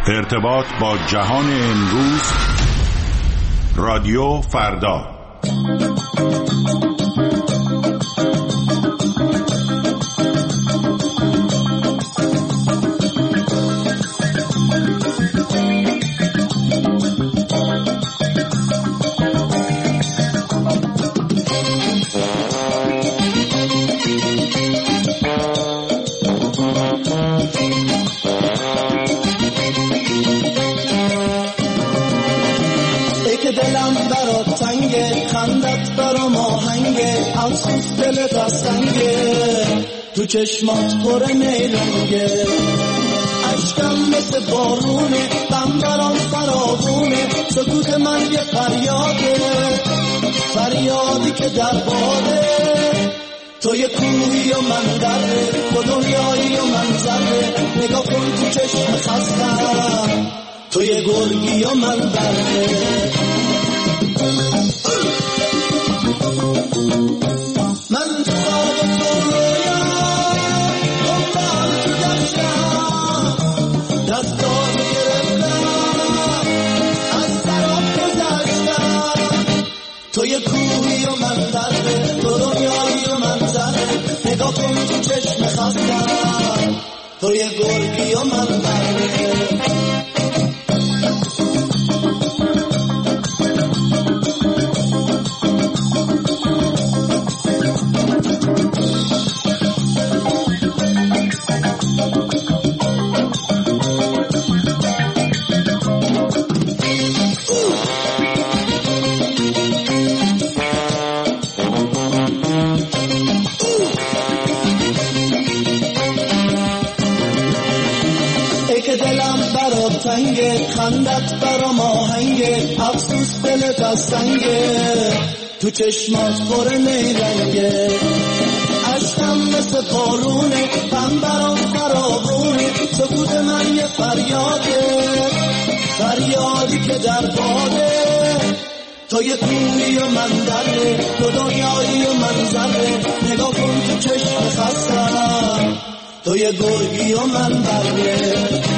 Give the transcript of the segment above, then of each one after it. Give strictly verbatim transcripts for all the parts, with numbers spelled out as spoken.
ارتباط با جهان امروز، رادیو فردا. افسوس دل دستنگه، تو چشمات پر نیرنگه، عشقم مثل بارونه، غم برام فراوونه، سکوت من یه فریاده، فریادی که در باده، تو یه کوهی و من دره، تو دنیایی و من ذره، نگاه کن تو چشم خستم، تو یه گرگی و من بره. من تو خواب تو رویا دنبال تو گشتم، دستاتو گرفتم، از طرف گذشتم، تو یه کوهی و من دره، تو دنیایی و من ذره، نگاه کن تو چشم خستم، تو یه گرگی و من بره. تنگه خندت برام آهنگه، افسوس دل دستنگه، تو چشمات پر نیرنگه، عشقم مثل بارونه، غم برام فراوونه، سکوت من یه فریاده، فریادی که در باده، تو یه کوهی و من دره، تو دنیایی و من ذره، نگاه کن تو چشم خستم، تو یه گرگی و من بره.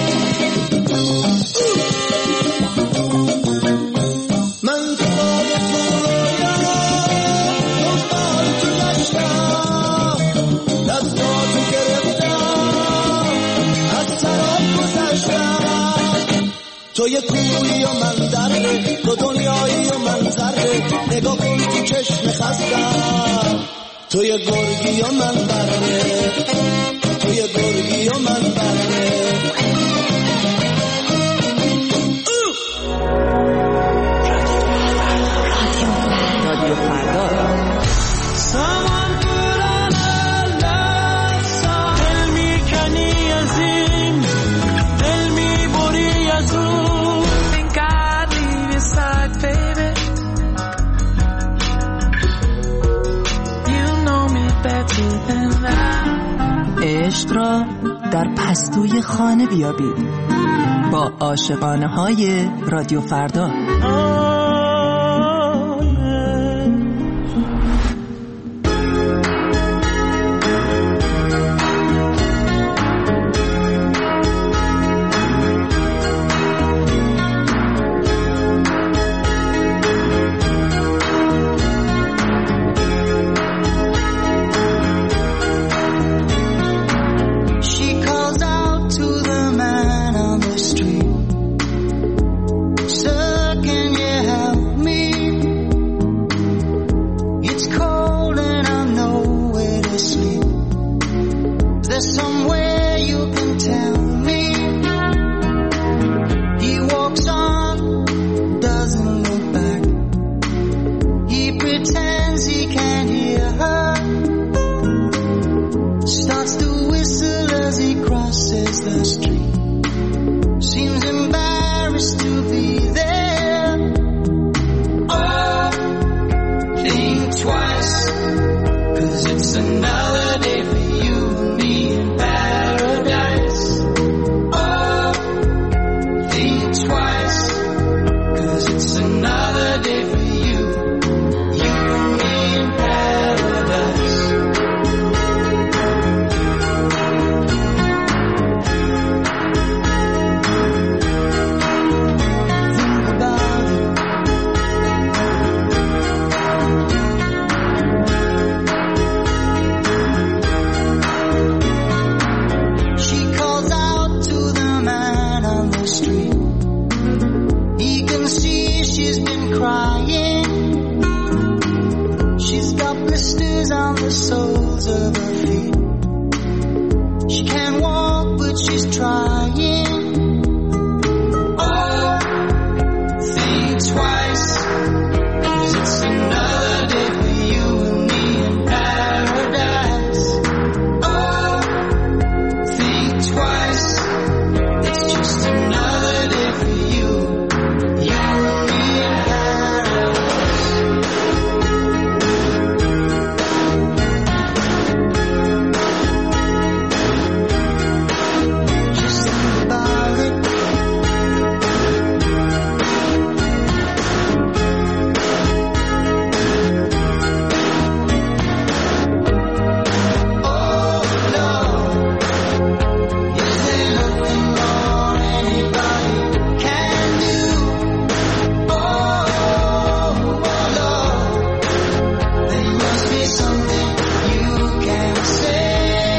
من تو خواب تو رویا دنبال تو گشتم، دستاتو گرفتم، از طرف گذشتم، تو یه کوهی و من دره، تو دنیایی و من ذره، نگاه کن تو چشم خستم، تو یه گرگی و من بره، تو یه گرگی و من بره. عشق را در پستوی خانه بیابید با عاشقانه های رادیو فردا. of her feet. She can't walk, but she's trying. Oh, think twice, 'cause it's another day for you and me in paradise. Oh, think twice, it's just another day for you, you and me in paradise. Just think about it. Oh no, is there nothing more anybody can do? Oh, oh Lord, there must be something you can say.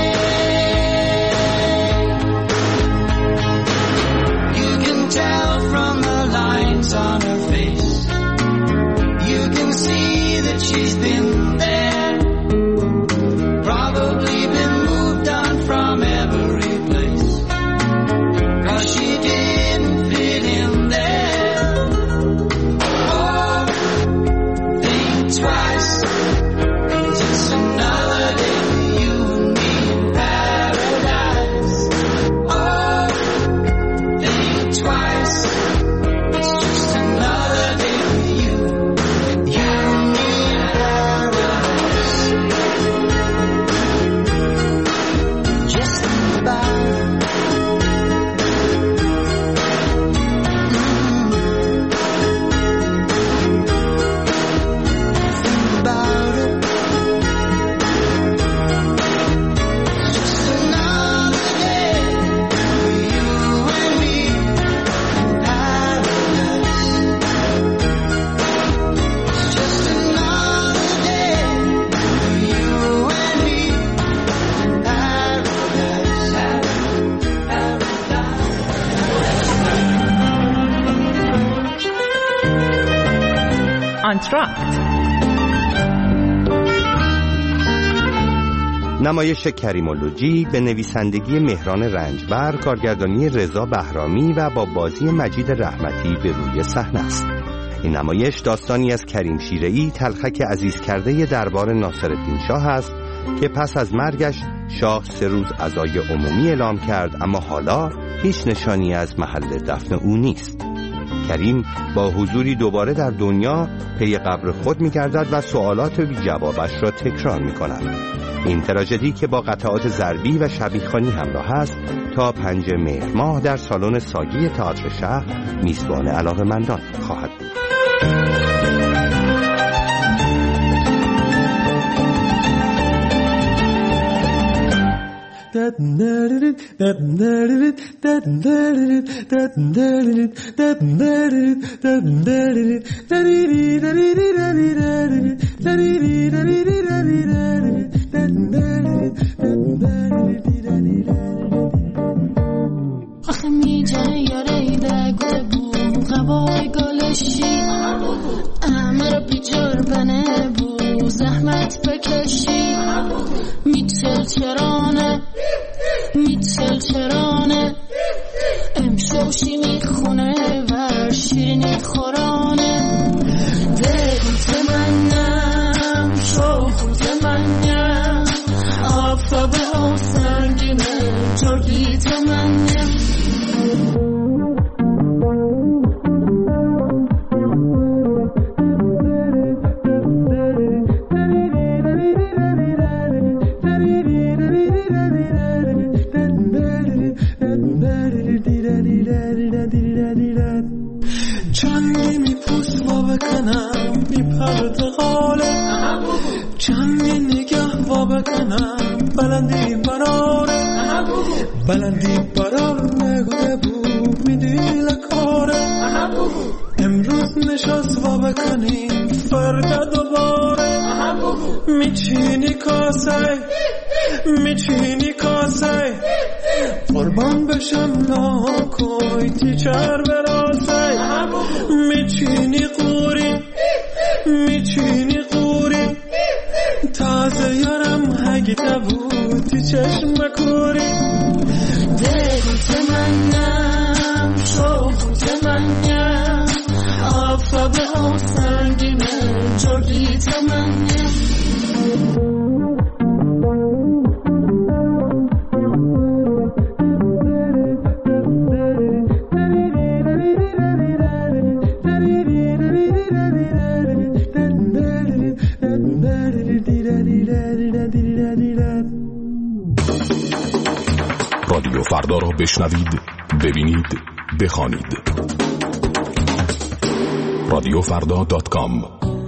You can tell from the lines on her face. You can see that she's been there, probably been moved on from every place, 'cause she didn't fit in there. Oh, think twice, 'cause it's another day for you and me in paradise. Oh, think twice, it's just another day for you, you and me in paradise. Just think about it. Mm. Think about it. Just another day for you and me in paradise. It's just another day for you and me in paradise. آنتراکت. نمایش کریمولوژی به نویسندگی مهران رنجبر، کارگردانی رضا بهرامی و با بازی مجید رحمتی به روی صحنه است. این نمایش داستانی از کریم شیره‌ای، تلخک عزیز کرده دربار ناصرالدین شاه است که پس از مرگش شاه سه روز عزای عمومی اعلام کرد، اما حالا هیچ نشانی از محل دفن او نیست. کریم با حضوری دوباره در دنیا پی قبر خود می‌گردد و سوالات بی جوابش را تکرار می‌کند. این تراژدی که با قطعات ضربی و شبیه‌خوانی همراه است تا پنج مهر ماه در سالن ساگی تئاتر شهر میزبان علاقه‌مندان خواهد بود. آخه میجه یاره دگوه بو غبای گلشی همه رو بیجار بنه بو زحمت بکشی میچل چرانه میچل چرانه امشوشی میخونه و شیرینی خورانه دگوت منم شوخوت منم آفتابه ها سنگینه جرگیت منم چندی میپوست وا بکنم میپرد غاله چندی نگه وا بکنم بلندی براره بلندی برار نگوه بود میدی لکاره امروز نشست وا بکنیم فردا دوباره میچینی کاسه میچینی کاسه قربان بشم ناکوی تیچر براسه میچینی قوری میچینی قوری تازه یارم هگی زیر چشم کوری دیت منم شوخت منم آفتاب آسنگینه جوریت منم رادیو فردا را بشنوید، ببینید، بخوانید. رادیو فردا دات کام.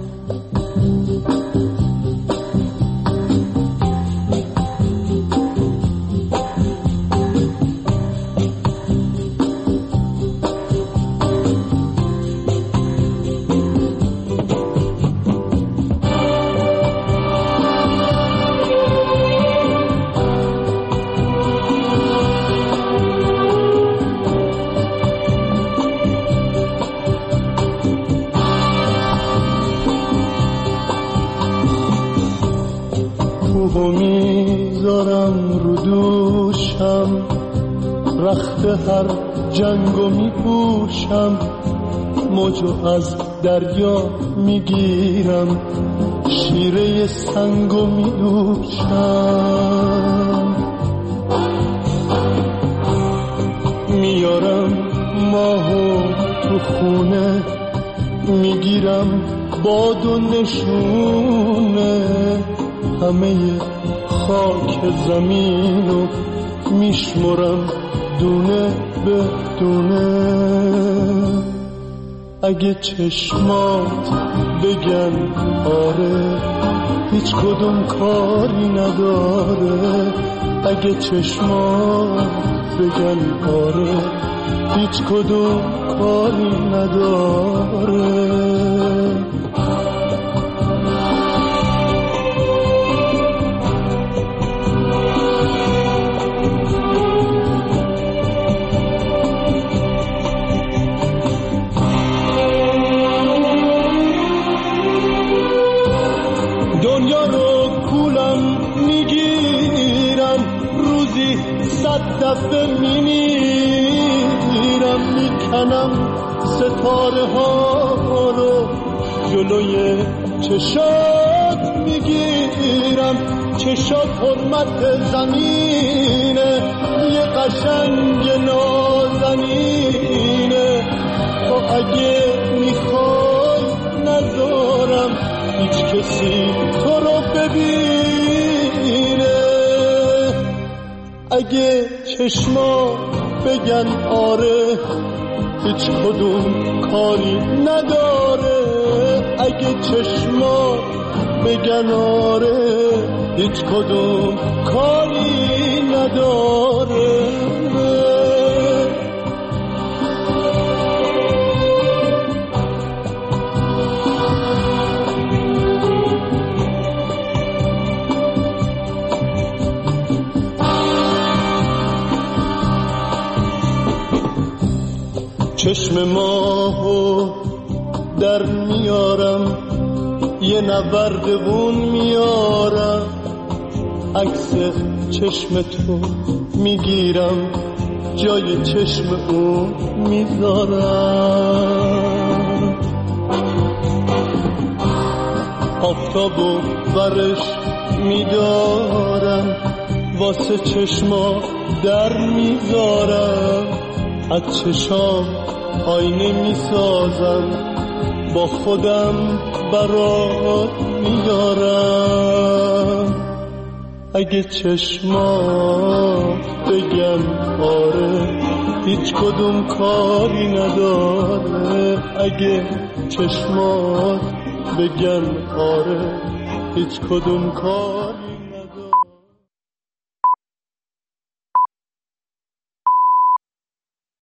هر جنگو می پوشم موجو از دریا می گیرم شیره سنگو می دوشم میارم ماهو تو خونه میگیرم باد و نشونه همه خاک زمینو میشمرم دونه به دونه اگه چشمات بگن آره هیچ کدوم کاری نداره اگه چشمات بگن آره هیچ کدوم کاری نداره دفعه میمیرم میکنم ستاره ها رو جلوی چشات میگیرم چشات حرمت زمینه یه قشنگ نازنینه تو اگه میخوای نذارم هیچ کسی تو رو ببینه اگه چشما بگن آره هیچ کدوم کاری نداره اگه چشما بگن آره هیچ کدوم کاری نداره چشم ماهو در میارم یه نبردگون میارم عکس چشم تو میگیرم جای چشم او میذارم آفتابو برش میدارم واسه چشما در میذارم از چشام آینه میسازم با خودم برات میارم اگه چشمات بگن آره هیچ کدوم کاری نداره اگه چشمات بگن آره هیچ کدوم کار